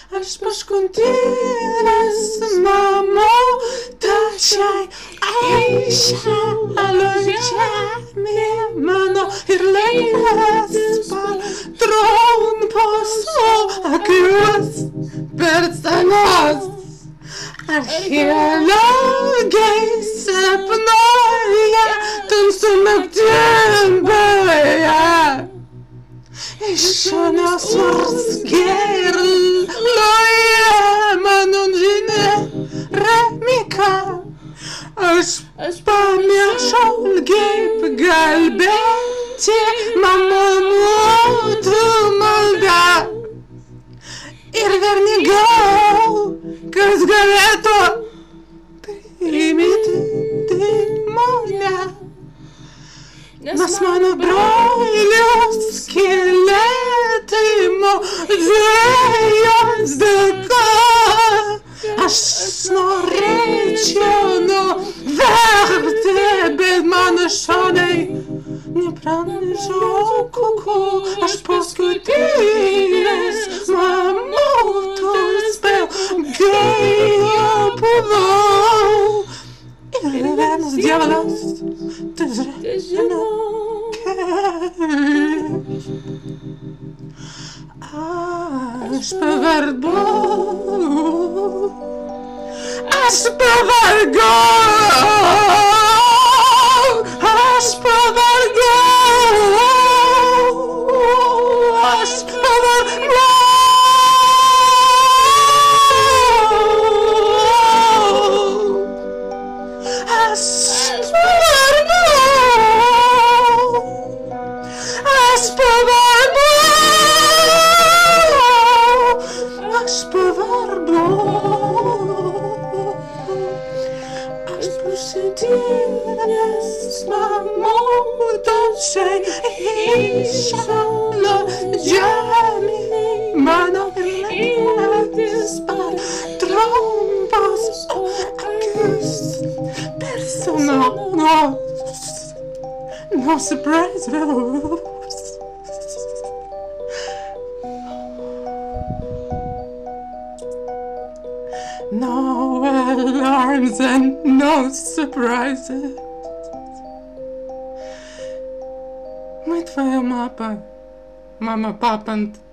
aš paskutinis mamo, tačiai aišia žemė mano ir laikas trumpos, o akis per senos. Archeologai sapnuoja tamsių naktim beje. Iš šonios gerloje mano žinia ramika. Aš pamiršau kaip kalbėti mano mūsų malda. Ir vernigau, kas galėtų priimti mane. Nes mano brolio skeletai muziejaus dėka. Aš norėčiau nuverti, bet mano šonai nepranežau kuku. Aš paskutinis mamutos belgėjo buvau. Ir vienas dievalas žino, aš pavargau, aš pavargau, aš pavargau, aš pavargau. Sėdėjęs mamutos įšalo žemė mano lėtis par trumpos, o akis per senos. No surprise, no alarms and no surprises. Мы твоя мама, папа